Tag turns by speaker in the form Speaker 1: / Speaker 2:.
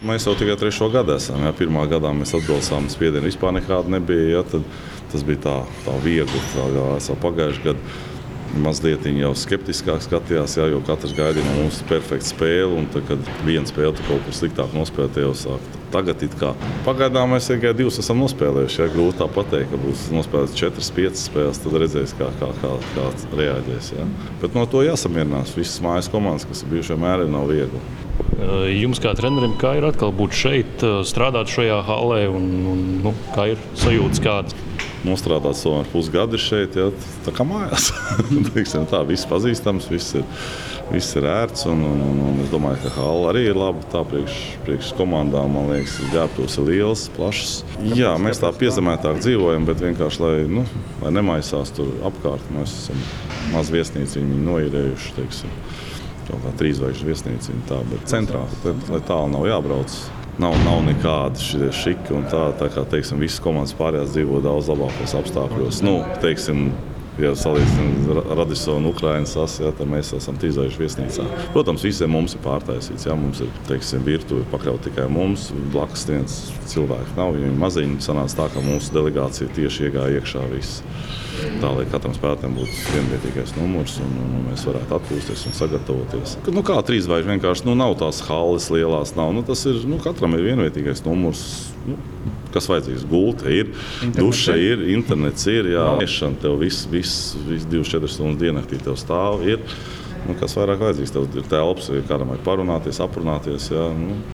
Speaker 1: Mēs jau tikai 3. gadu esam. Jā. Pirmā gadā mēs atbalstām spiedienu vispār nekāda nebija. Jā. Tad tas bija tā viegli. Pagājušajā gadā mazliet jau skeptiskāk skatījās, jā, jo katrs gaidīja no mums perfektu spēli. Un tad, kad viena spēle kaut kur sliktāk nospēlēja, te jau sāk. Tagad pagaidām mēs tikai 2 esam nospēlējuši. Jā. Grūti tā pateikt, ka būs nospēlēts 4-5 spēles, tad redzēs, kā reaģēs. Jā. Bet no to jāsamierinās. Visas mājas komandas, kas ir bijušajā mērē, nav viegli.
Speaker 2: Jums kā trenerim, kā ir atkal būt šeit, strādāt šajā hallē un kā ir sajūtas kādas?
Speaker 1: Nostrādāt tomēr pusgadu šeit, jā, tā kā mājās. Tā, viss pazīstams, viss ir ērts. Un es domāju, ka halla arī ir laba. Tā priekš komandām, man liekas, ģērbtuves ir liels, plašs. Jā, mēs tā piezemētāk dzīvojam, bet vienkārši, lai nemaisās tur apkārt. Mēs esam maz viesnīci, viņi noīrējuši, teiksim. Kaut kā 3 zvaigžņu viesnīca, tā, bet centrā, lai tālu nav jābrauc. Nav nekādi šie šiki un tā kā, teiksim, visas komandas pārējās dzīvo daudz labākos apstākļos. Teiksim, ja salīdzinām Radisonu un Ukrainas asi, jā, tad mēs esam 3 zvaigžņu viesnīcā. Protams, visiem mums ir pārtaisīts, jā, mums ir, teiksim, virtuve pakļaut tikai mums, blakus viens cilvēks nav, viņi maziņi sanāca tā, ka mūsu delegācija tieši iegāja iekšā viss. Tā, lai katram spēlētājam būtu vienvietīgais numurs un mēs varētu atpūsties un sagatavoties. Kā 3 zvaigžņu vienkārši nav tās halles lielās, nav. Tas ir, katram ir vienvietīgais numurs. Kas vajadzīgs? Gulta ir, duša ir, internets ir, jā. Iešana tev viss 24 stundas diennaktī tev stāv ir. Kas vairāk vajadzīgs? Tev ir telpas, kādam vajag parunāties, aprunāties. Jā.